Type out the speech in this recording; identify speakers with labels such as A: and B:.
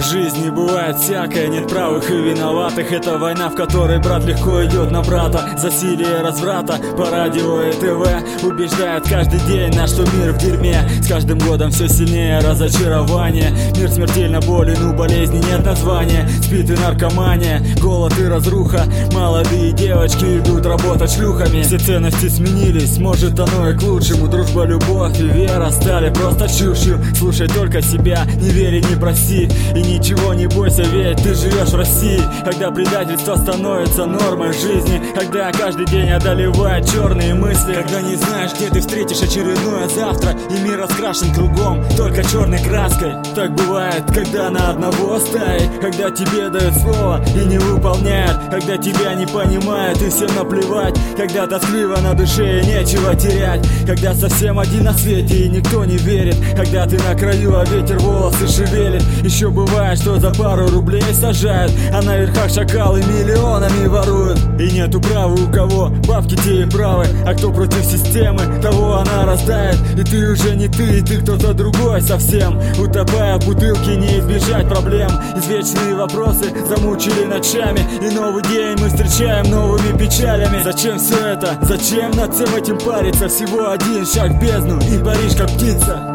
A: жизни бывает всякое, нет правых и виноватых. Это война, в которой брат легко идет на брата. Засилие разврата по радио и ТВ убеждает каждый день нас, что мир в дерьме. С каждым годом все сильнее разочарование. Мир смертельно болен, у болезни нет названия. Спит и наркомания, голод и разруха. Молодые девочки идут работать шлюхами. Все ценности сменились, может оно и к лучшему. Дружба, любовь и вера стали просто чушью. Слушай только себя, не верь и не проси. И ничего не бойся, ведь ты живешь в России. Когда предательство становится нормой в жизни, когда каждый день одолевает черные мысли, когда не знаешь, где ты встретишь очередное завтра, и мир раскрашен кругом только черной краской. Так бывает, когда на одного стаи, когда тебе дают слово и не выполняют, когда тебя не понимают и всем наплевать, когда тоскливо на душе и нечего терять, когда совсем один на свете и никто не верит, когда ты на краю, а ветер волосы шевелит. Еще бывает, что за пару рублей сажают, а на верхах шакалы миллионами воруют. И нету права у кого, бабки те и правы, а кто против системы, того она раздает. И ты уже не ты, и ты кто-то другой совсем. Утопая в бутылке, не избежать проблем. Извечные вопросы замучили ночами, и новый день мы встречаем новыми печалями. Зачем все это? Зачем над всем этим париться? Всего один шаг в бездну, и паришь как птица.